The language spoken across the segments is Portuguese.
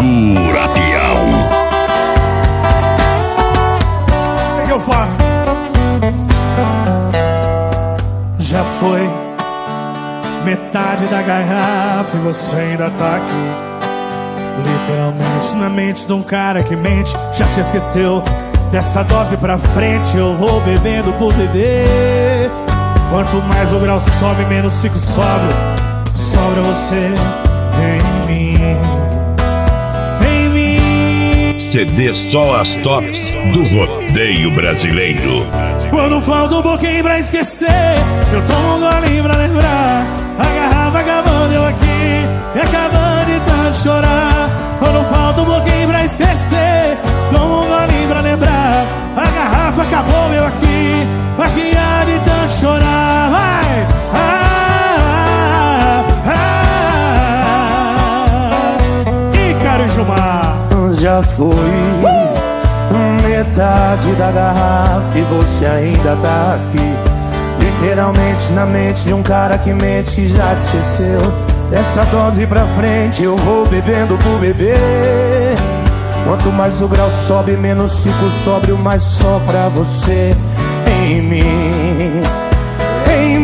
Segura, peão. O que eu faço? Já foi metade da garrafa e você ainda tá aqui. Literalmente na mente de um cara que mente. Já te esqueceu. Dessa dose pra frente eu vou bebendo por beber. Quanto mais o grau sobe, menos fico sóbrio. Sobra você em mim. Em mim. CD Só as Tops do rodeio brasileiro. Quando falta um pouquinho pra esquecer, eu tomo um golinho pra lembrar. A garrafa acabando, eu aqui, e acabando de tanto chorar. Quando falta um pouquinho pra esquecer, tomo um golinho pra lembrar. A garrafa acabou, eu aqui, maquiado de tanto chorar. Vai! Ícaro e Gilmar. Já foi metade da garrafa e você ainda tá aqui. Literalmente na mente de um cara que mente, que já te esqueceu. Dessa dose pra frente eu vou bebendo por beber. Quanto mais o grau sobe, menos fico sóbrio, mais só pra você em mim. Em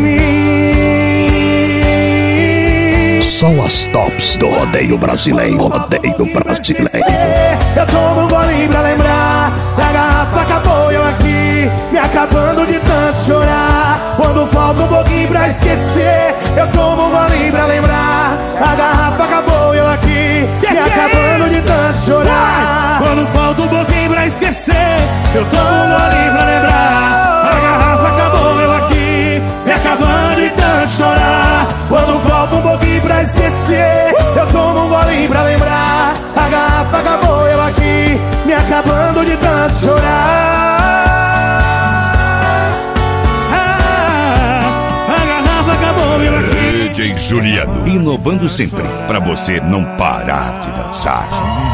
mim. São as tops do rodeio brasileiro. Rodeio brasileiro. Eu tomo um golinho pra lembrar. A garrafa acabou, eu aqui, me acabando de tanto chorar. Quando falta um pouquinho pra esquecer, eu tomo um golinho pra lembrar. A garrafa acabou, eu aqui, me acabando de tanto chorar. Quando falta um pouquinho pra esquecer, eu tomo um golinho pra lembrar. A garrafa acabou, eu aqui, me acabando de tanto chorar. Quando falta um pouquinho pra esquecer, eu tomo um golinho pra lembrar. A garrafa acabou, eu aqui, me acabando de tanto chorar. A garrafa acabou, eu aqui. DJ Juliano, inovando sempre, pra você não parar de dançar.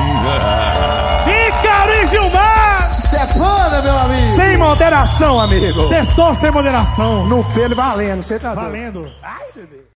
Ícaro e Gilmar. Cê é foda, meu amigo. Sem moderação, amigo. Sextou sem moderação. No pelo valendo, cê tá valendo. Ai, bebê.